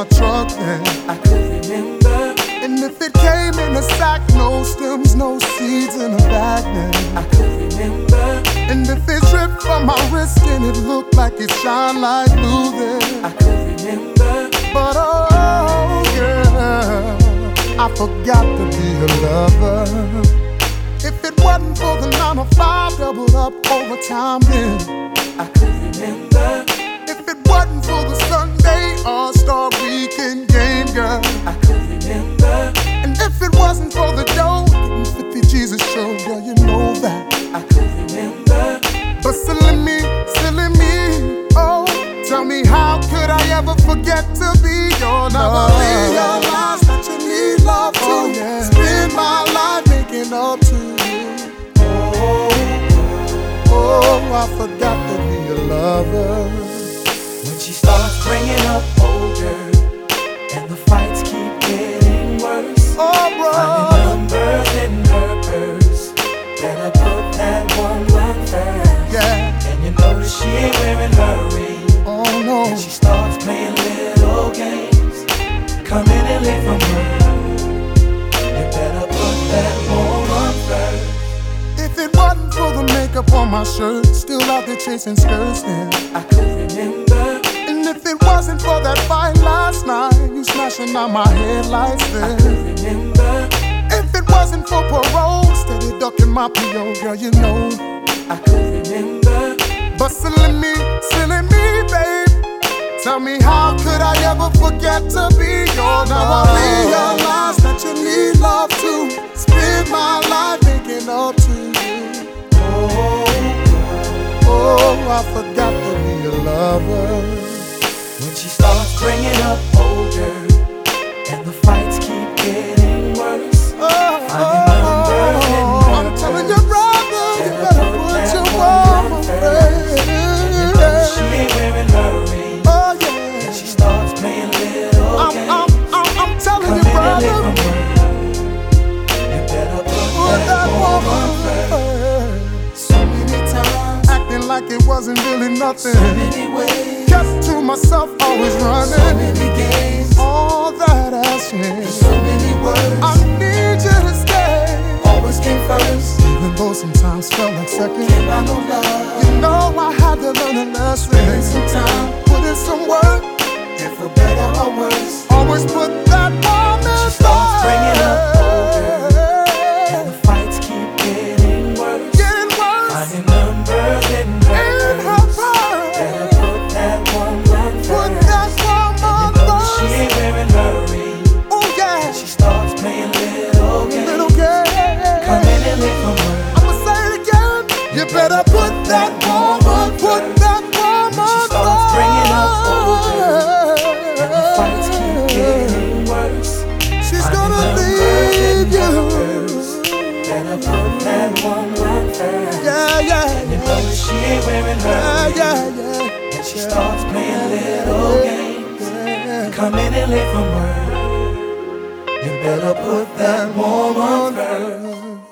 my truck then. I could remember. And if it came in a sack, no stems, no seeds in a bag then. I could remember. And if it dripped from my wrist and it looked like it shined like blue then. I could remember. But oh girl, I forgot to be a lover. If it wasn't for the 9 to 5 doubled up overtime then. I could remember. If it wasn't for the Sunday All-Star Weekend game, girl, I could remember. and if it wasn't for the dough, getting 50 Jesus show, girl, you know that. I could remember. But silly me, oh, tell me how could I ever forget to be your lover? Now I realize that you need love to spend my life making up to you. Oh, I forgot to be a lover. When she starts bringing up older and the fights keep getting worse. Oh, bro. Finding numbers in her purse. Better put that woman first. Yeah. And you notice she ain't wearing her ring. Oh no. And she starts playing little games, coming in late from work. You better put that woman first. If it wasn't for the makeup on my shirt, still out there chasing skirts then. I could remember. And if it wasn't for that fight last night, you smashing out my headlights I then. could remember. If it wasn't for parole, steady ducking my PO, girl, you know. I could remember. But silly me, babe. Tell me how could I ever forget to be your love? Now I realize that you need love to spend my life making up to you. Oh, I forgot to be a lover. When she starts bringing up older and the fights keep getting worse. I'm telling you, brother, you better put your woman first. She ain't wearing her ring. Oh yeah. And she starts playing little games. I'm telling you, brother, you better put that woman first. So many times, acting like it wasn't really nothing. so many ways, kept to myself, always running. so many games, all that has changed. so many words. I need you to stay. Always came first, even though sometimes felt like second. Can't buy no love. You know I had to learn a lesson. Spend some time, put in some work, and for better or worse, always put that woman she starts bringing up older, and the fights keep getting worse. Finding numbers in her purse. Better put that woman first. And you know she ain't wearing her ring. Oh yeah. And she starts playing little games, coming in late from work. I'ma say it again. You better put that woman, put that woman She starts bringing up older, and the fights keep getting worse. She's Finding gonna numbers in leave you. her purse. Better put that woman first. Yeah. And you know that she ain't wearing her ring. Yeah. And she starts playing little games, coming in late from work. You better put that woman first.